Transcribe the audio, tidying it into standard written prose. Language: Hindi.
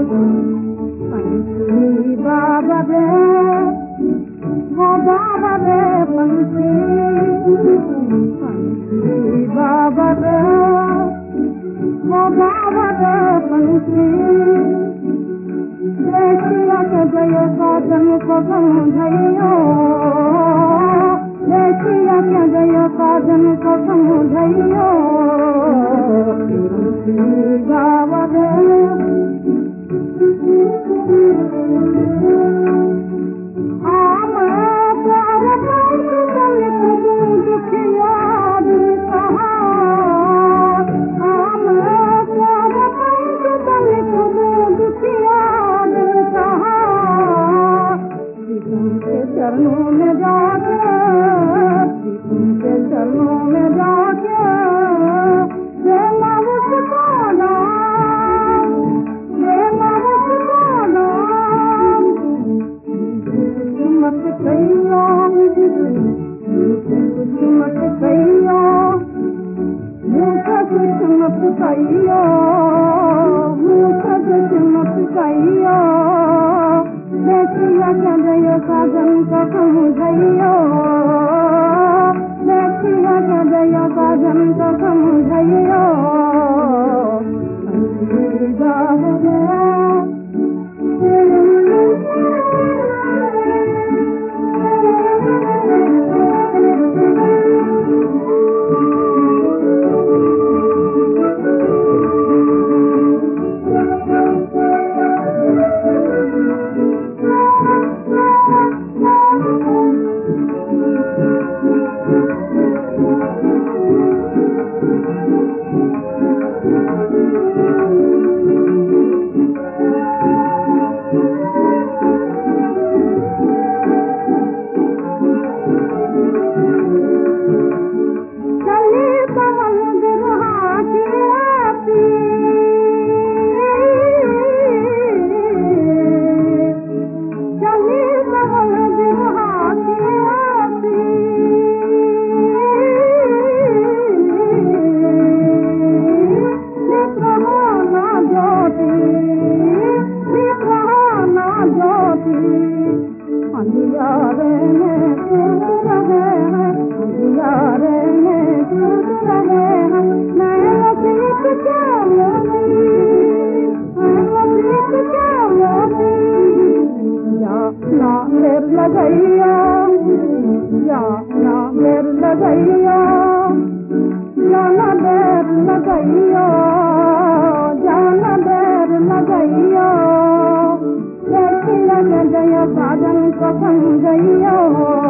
पंछी बाबा रे वो बाबा रे पंछी बाबा रे वो बाबा रे पंछी देशिया के जय साधन को समझइयो देशिया के जय साधन को समझइयो बाबा रे चरणों में जाके उनके चरणों में जाके देना उसको नाम देना उसको नाम मत कहियो कुछ मत कहियो मुझे कुछ मत कहियो मुझे कुछ मत कहियो देखिया क्या जय साधन को समझइयो देखिया क्या जय साधन को समझइयो लगइयो जाना देर लगइयो जाना देर लगइयो जाना देर लगइयो देखिया जय साधन को समझइयो